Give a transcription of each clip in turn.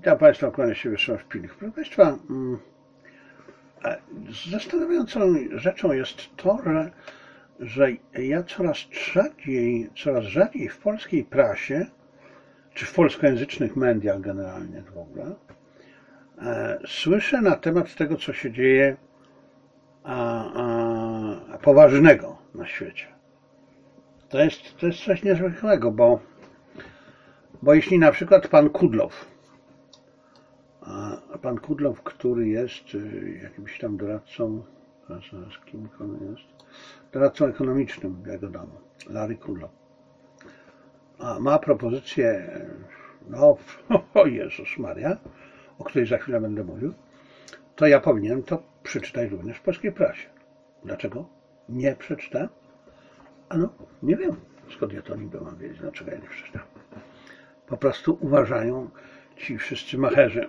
Witam Państwa, kłaniam się Wiesław Pilich. Proszę Państwa, zastanawiającą rzeczą jest to, że ja coraz rzadziej w polskiej prasie, czy w polskojęzycznych mediach generalnie w ogóle, słyszę na temat tego, co się dzieje poważnego na świecie. To jest coś niezwykłego, bo jeśli na przykład pan Kudlow, który jest jakimś tam doradcą, kim on jest? Doradcą ekonomicznym Białego Domu, Larry Kudlow, ma propozycję, o Jezus Maria, o której za chwilę będę mówił, to ja powinienem to przeczytać również w polskiej prasie. Dlaczego nie przeczytałem? Nie wiem, skąd ja to niby mam wiedzieć, dlaczego ja nie przeczytałem. Po prostu uważają ci wszyscy macherzy,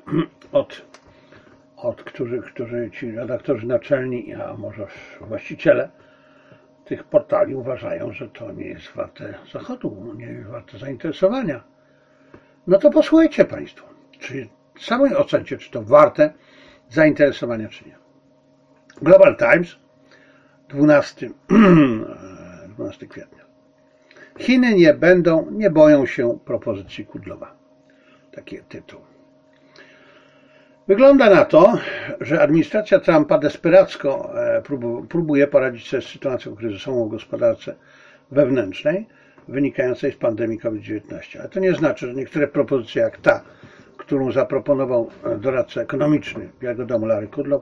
którzy ci redaktorzy naczelni, a może właściciele tych portali uważają, że to nie jest warte zachodu, nie jest warte zainteresowania. No to posłuchajcie Państwo, czy sami ocencie, czy to warte zainteresowania, czy nie. Global Times, 12 kwietnia. Chiny nie boją się propozycji Kudlowa. Taki tytuł. Wygląda na to, że administracja Trumpa desperacko próbuje poradzić sobie z sytuacją kryzysową w gospodarce wewnętrznej wynikającej z pandemii COVID-19. Ale to nie znaczy, że niektóre propozycje jak ta, którą zaproponował doradca ekonomiczny Białego Domu Larry Kudlow,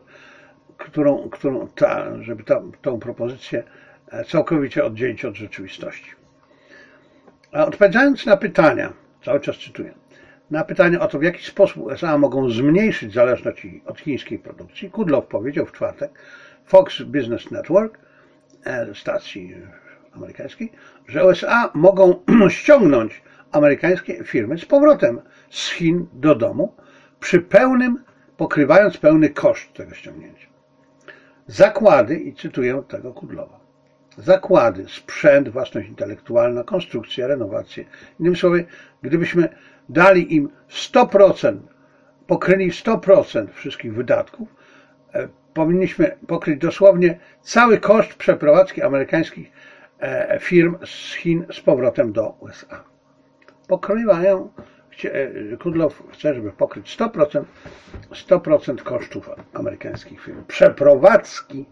żeby tą propozycję całkowicie oddzielić od rzeczywistości. A odpowiadając na pytania, cały czas cytuję, na pytanie o to, w jaki sposób USA mogą zmniejszyć zależność od chińskiej produkcji, Kudlow powiedział w czwartek Fox Business Network, stacji amerykańskiej, że USA mogą ściągnąć amerykańskie firmy z powrotem z Chin do domu, pokrywając pełny koszt tego ściągnięcia. Zakłady, i cytuję tego Kudlowa, zakłady, sprzęt, własność intelektualna, konstrukcja, renowacje. Innymi słowy, gdybyśmy dali im 100%, pokryli 100% wszystkich wydatków, powinniśmy pokryć dosłownie cały koszt przeprowadzki amerykańskich firm z Chin z powrotem do USA. Pokrywają, Kudlow chce, żeby pokryć 100% kosztów amerykańskich firm. Przeprowadzki.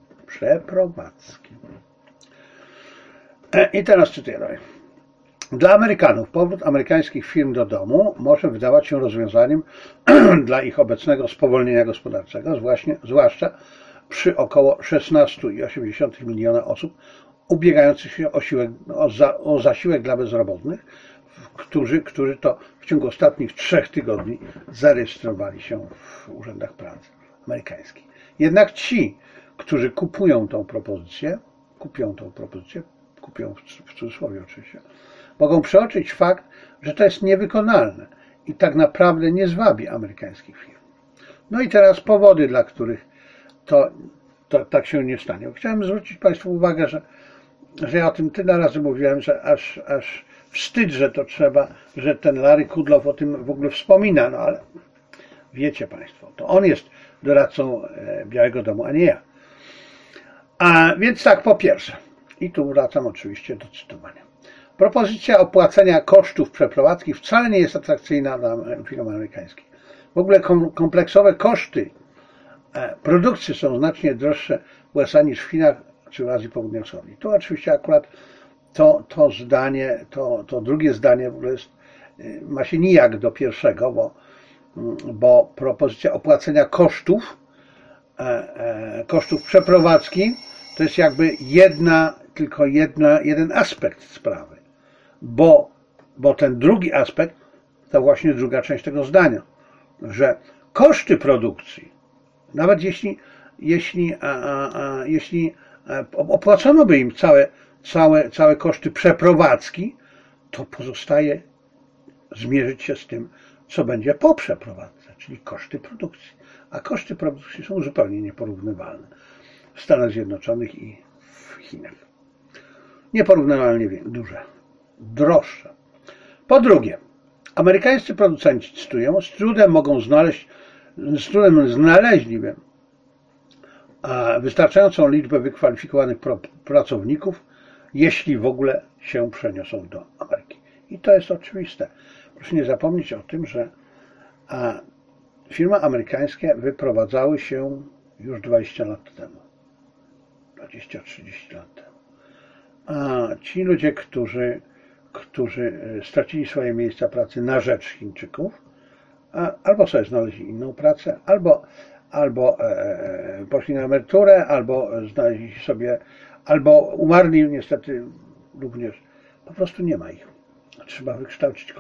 I teraz cytuję dalej. Dla Amerykanów powrót amerykańskich firm do domu może wydawać się rozwiązaniem dla ich obecnego spowolnienia gospodarczego, zwłaszcza przy około 16,8 miliona osób ubiegających się o zasiłek dla bezrobotnych, którzy to w ciągu ostatnich 3 tygodni zarejestrowali się w urzędach pracy amerykańskich. Jednak ci, którzy kupią tą propozycję, w cudzysłowie oczywiście, mogą przeoczyć fakt, że to jest niewykonalne i tak naprawdę nie zwabi amerykańskich firm. No i teraz powody, dla których to tak się nie stanie. Chciałem zwrócić Państwu uwagę, że ja o tym tyle razy mówiłem, że aż wstyd, że ten Larry Kudlow o tym w ogóle wspomina, no ale wiecie Państwo, to on jest doradcą Białego Domu, a nie ja. A więc tak, po pierwsze, i tu wracam oczywiście do cytowania. Propozycja opłacenia kosztów przeprowadzki wcale nie jest atrakcyjna dla firm amerykańskich. W ogóle kompleksowe koszty produkcji są znacznie droższe w USA niż w Chinach czy w Azji Południowo-Wschodniej. Tu oczywiście akurat to drugie zdanie w ogóle ma się nijak do pierwszego, bo propozycja opłacenia kosztów przeprowadzki to jest jakby jeden aspekt sprawy, bo ten drugi aspekt to właśnie druga część tego zdania, że koszty produkcji, nawet jeśli opłacono by im całe koszty przeprowadzki, to pozostaje zmierzyć się z tym, co będzie po przeprowadzce, czyli koszty produkcji. A koszty produkcji są zupełnie nieporównywalne w Stanach Zjednoczonych i w Chinach. Nieporównywalnie duże, droższe. Po drugie, Amerykańscy producenci, cytuję, z trudem znaleźliby wystarczającą liczbę wykwalifikowanych pracowników, jeśli w ogóle się przeniosą do Ameryki. I to jest oczywiste. Proszę nie zapomnieć o tym, że firmy amerykańskie wyprowadzały się już 20 lat temu. 20-30 lat temu. A ci ludzie, którzy stracili swoje miejsca pracy na rzecz Chińczyków, albo sobie znaleźli inną pracę, albo poszli na emeryturę, albo znaleźli sobie, albo umarli niestety również. Po prostu nie ma ich. Trzeba wykształcić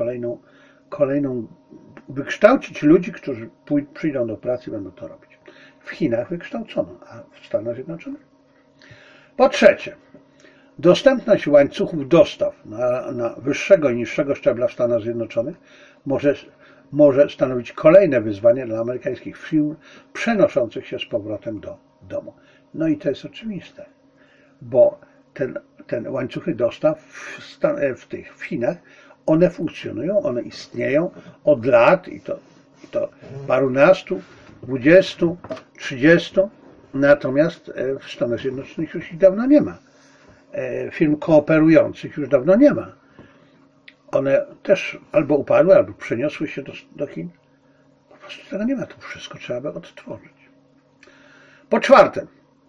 wykształcić ludzi, którzy przyjdą do pracy i będą to robić. W Chinach wykształcono, a w Stanach Zjednoczonych? Po trzecie, dostępność łańcuchów dostaw na wyższego i niższego szczebla w Stanach Zjednoczonych może stanowić kolejne wyzwanie dla amerykańskich firm przenoszących się z powrotem do domu. No i to jest oczywiste, bo te łańcuchy dostaw w Chinach, one funkcjonują, one istnieją od lat i to parunastu, 20, 30, natomiast w Stanach Zjednoczonych już ich dawno nie ma. Firm kooperujących już dawno nie ma. One też albo upadły, albo przeniosły się do Chin. Po prostu tego nie ma. To wszystko trzeba by odtworzyć. Po czwarte,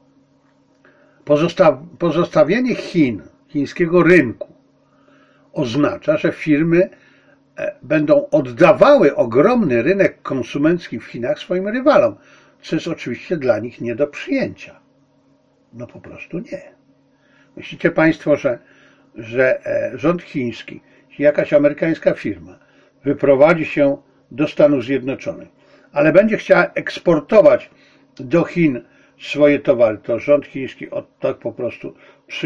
pozostawienie chińskiego rynku oznacza, że firmy będą oddawały ogromny rynek konsumencki w Chinach swoim rywalom, co jest oczywiście dla nich nie do przyjęcia. No po prostu nie. Myślicie Państwo, że rząd chiński, jakaś amerykańska firma wyprowadzi się do Stanów Zjednoczonych, ale będzie chciała eksportować do Chin swoje towary, to rząd chiński tak po prostu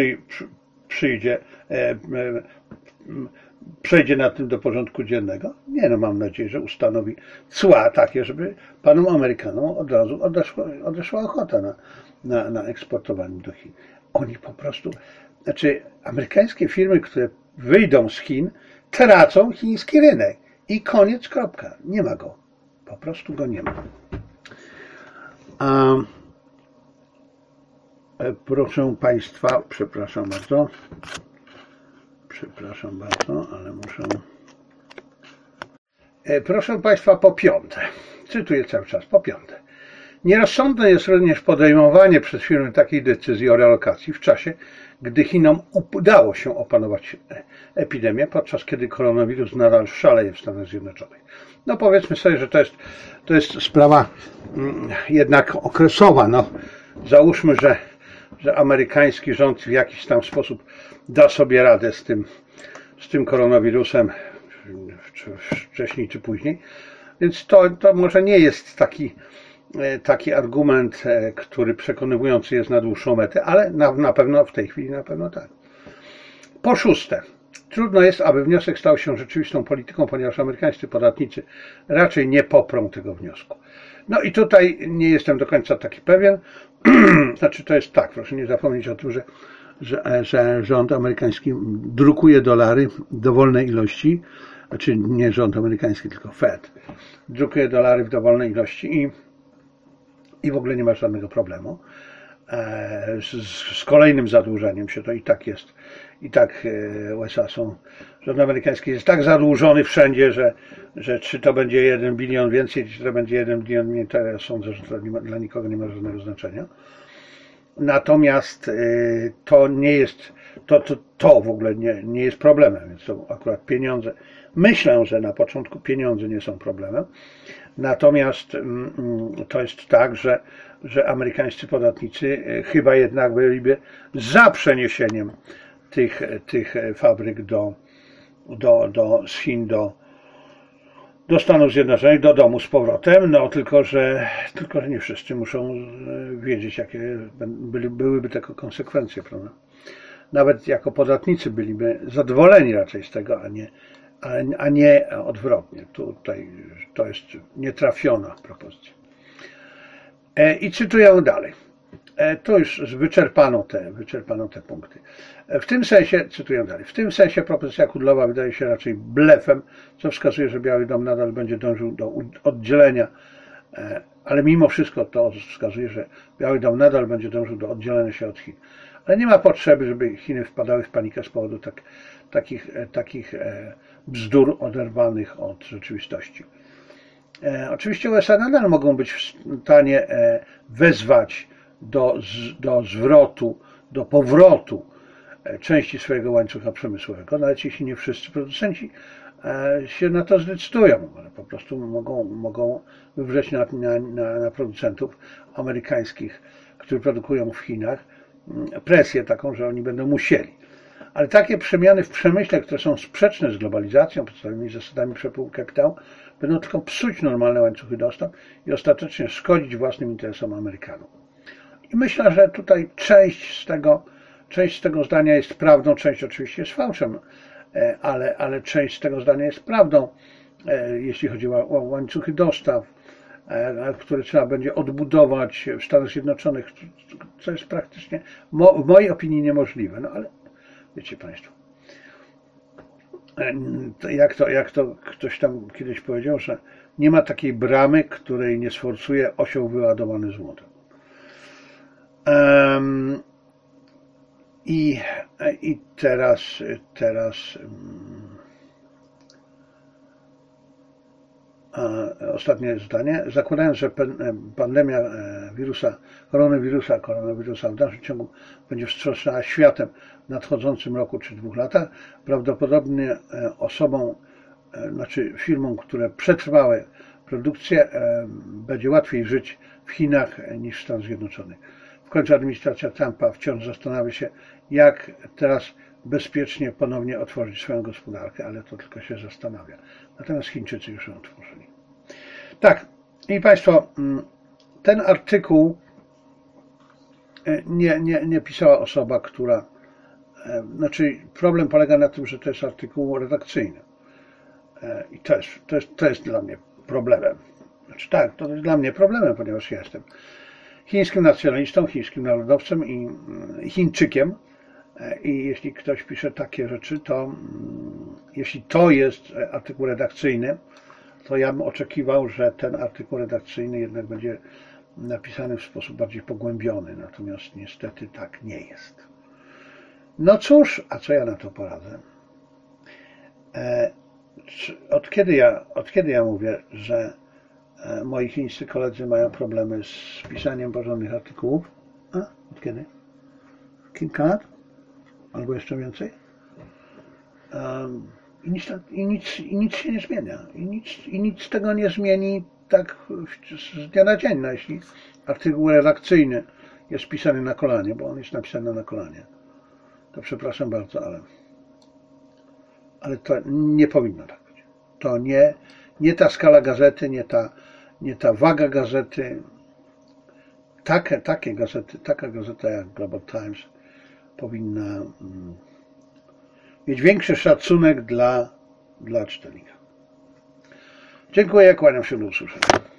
przejdzie nad tym do porządku dziennego? Nie, no mam nadzieję, że ustanowi cła takie, żeby panom Amerykanom od razu odeszła ochota na eksportowanie do Chin. Oni po prostu, amerykańskie firmy, które wyjdą z Chin, tracą chiński rynek. I koniec, kropka. Nie ma go. Po prostu go nie ma. Proszę Państwa, przepraszam bardzo, ale muszę... Proszę Państwa, po piąte, cytuję cały czas, po piąte. Nierozsądne jest również podejmowanie przez firmy takiej decyzji o relokacji w czasie, gdy Chinom udało się opanować epidemię, podczas kiedy koronawirus nadal szaleje w Stanach Zjednoczonych. No powiedzmy sobie, że to jest sprawa jednak okresowa. No, załóżmy, że amerykański rząd w jakiś tam sposób da sobie radę z tym koronawirusem wcześniej czy później. Więc to może nie jest taki argument, który przekonywujący jest na dłuższą metę, ale na pewno w tej chwili na pewno tak. Po szóste, trudno jest, aby wniosek stał się rzeczywistą polityką, ponieważ amerykańscy podatnicy raczej nie poprą tego wniosku. No i tutaj nie jestem do końca taki pewien. Znaczy to jest tak, proszę nie zapomnieć o tym, że rząd amerykański drukuje dolary w dowolnej ilości, znaczy nie rząd amerykański, tylko Fed drukuje dolary w dowolnej ilości i w ogóle nie ma żadnego problemu. Z kolejnym zadłużeniem się to i tak jest. I tak USA rząd amerykański jest tak zadłużony wszędzie, że czy to będzie 1 bilion więcej, czy to będzie 1 bilion mniej, to ja sądzę, że to dla nikogo nie ma żadnego znaczenia. Natomiast to nie jest, to w ogóle nie jest problemem, więc to akurat pieniądze. Myślę, że na początku pieniądze nie są problemem. Natomiast to jest tak, że amerykańscy podatnicy chyba jednak byliby za przeniesieniem tych fabryk z Chin do Stanów Zjednoczonych, do domu z powrotem, no tylko że nie wszyscy muszą wiedzieć, jakie byłyby tego konsekwencje, prawda? Nawet jako podatnicy byliby zadowoleni raczej z tego, a nie odwrotnie. Tutaj to jest nietrafiona propozycja. I cytuję dalej. tu już wyczerpano te punkty. W tym sensie, cytuję dalej, w tym sensie propozycja Kudlowa wydaje się raczej blefem, co wskazuje, że Biały Dom nadal będzie dążył do oddzielenia, ale mimo wszystko to wskazuje, że Biały Dom nadal będzie dążył do oddzielenia się od Chin. Ale nie ma potrzeby, żeby Chiny wpadały w panikę z powodu takich bzdur oderwanych od rzeczywistości. Oczywiście USA nadal mogą być w stanie wezwać do zwrotu, do powrotu części swojego łańcucha przemysłowego, nawet jeśli nie wszyscy producenci się na to zdecydują, ale po prostu mogą wywrzeć na producentów amerykańskich, którzy produkują w Chinach, presję taką, że oni będą musieli. Ale takie przemiany w przemyśle, które są sprzeczne z globalizacją, podstawowymi zasadami przepływu kapitału, będą tylko psuć normalne łańcuchy dostaw i ostatecznie szkodzić własnym interesom Amerykanów. I myślę, że tutaj część z tego zdania jest prawdą, część oczywiście jest fałszem, ale część z tego zdania jest prawdą, jeśli chodzi o łańcuchy dostaw, które trzeba będzie odbudować w Stanach Zjednoczonych, co jest praktycznie, w mojej opinii, niemożliwe. No ale wiecie Państwo, jak to ktoś tam kiedyś powiedział, że nie ma takiej bramy, której nie sforsuje osioł wyładowany złotem. I teraz ostatnie zdanie. Zakładając, że pandemia koronawirusa w dalszym ciągu będzie wstrząsała światem w nadchodzącym roku czy 2 latach, prawdopodobnie firmom, które przetrwały produkcję, będzie łatwiej żyć w Chinach niż w Stanach Zjednoczonych. W końcu administracja Trumpa wciąż zastanawia się, jak teraz bezpiecznie ponownie otworzyć swoją gospodarkę, ale to tylko się zastanawia. Natomiast Chińczycy już ją otworzyli. Tak, i Państwo, ten artykuł nie pisała osoba, która... problem polega na tym, że to jest artykuł redakcyjny. I to jest dla mnie problemem. Tak, to jest dla mnie problemem, ponieważ ja jestem chińskim nacjonalistą, chińskim narodowcem i Chińczykiem. I jeśli ktoś pisze takie rzeczy, to jeśli to jest artykuł redakcyjny, to ja bym oczekiwał, że ten artykuł redakcyjny jednak będzie napisany w sposób bardziej pogłębiony. Natomiast niestety tak nie jest. No cóż, a co ja na to poradzę? Od kiedy ja mówię, że moi chińscy koledzy mają problemy z pisaniem porządnych artykułów? Od kiedy? Kilka lat? Albo jeszcze więcej? I nic się nie zmienia. I nic tego nie zmieni tak z dnia na dzień. No, jeśli artykuł redakcyjny jest pisany na kolanie, bo on jest napisany na kolanie, to przepraszam bardzo, ale to nie powinno tak być. To nie ta skala gazety, nie ta waga gazety. Taka gazeta jak Global Times powinna mieć większy szacunek dla czytelnika. Dziękuję, kłaniam się, do usłyszenia.